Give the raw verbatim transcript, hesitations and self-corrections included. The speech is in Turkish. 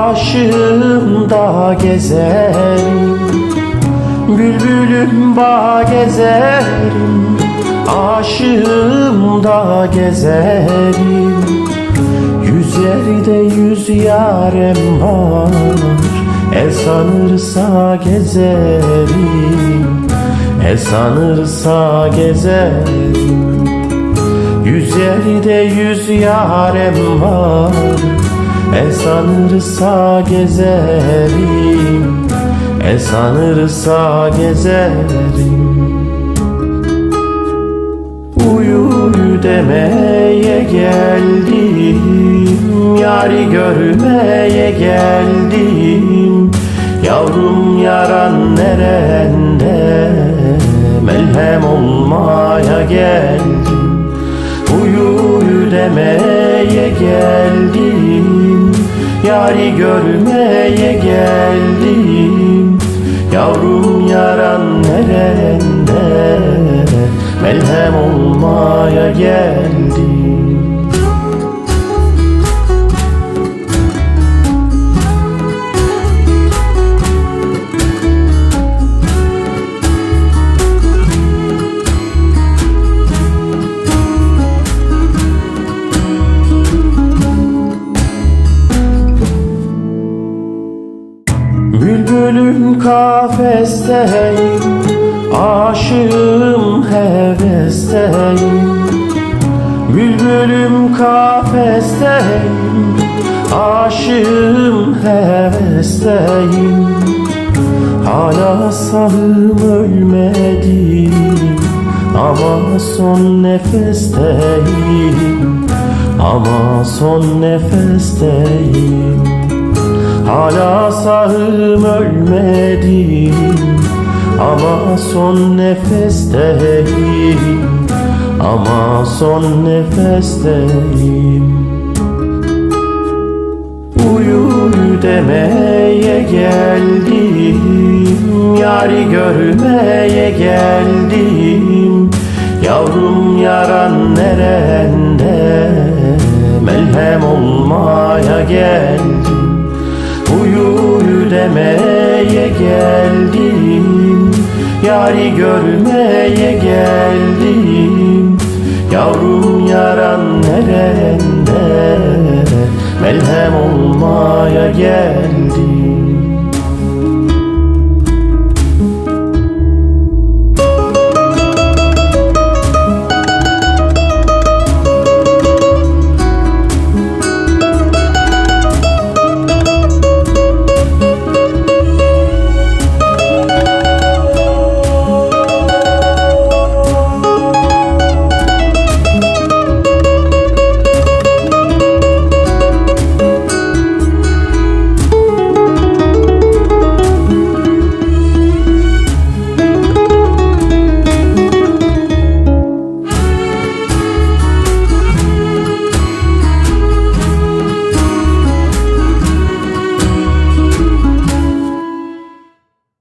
Aşığım da gezerim, bülbülüm bağ gezerim. Aşığım da gezerim, yüz yerde yüz yarem var. El sanırsa gezerim, el sanırsa gezerim. Yüz yerde yüz yarem var. El sanırsa gezerim, el sanırsa gezerim. Uyu demeye geldim, yari görmeye geldim. Yavrum yaran nerende, melhem olmaya geldim. Uyu demeye geldim, yari görmeye geldim. Yavrum yaran nerende, melhem olmaya geldim. Bülbülüm kafesteyim, aşığım hevesteyim. Bülbülüm kafesteyim, aşığım hevesteyim. Hala sağım ölmedi ama son nefesteyim, ama son nefesteyim. Hala sağım ölmedim ama son nefesteyim, ama son nefesteyim. Uyu demeye geldim, yari görmeye geldim. Yavrum yaran nerende, melhem olmaya geldim. Uyu demeye geldim, yari görmeye geldim. Yavrum yaran nerende, melhem olmaya geldim.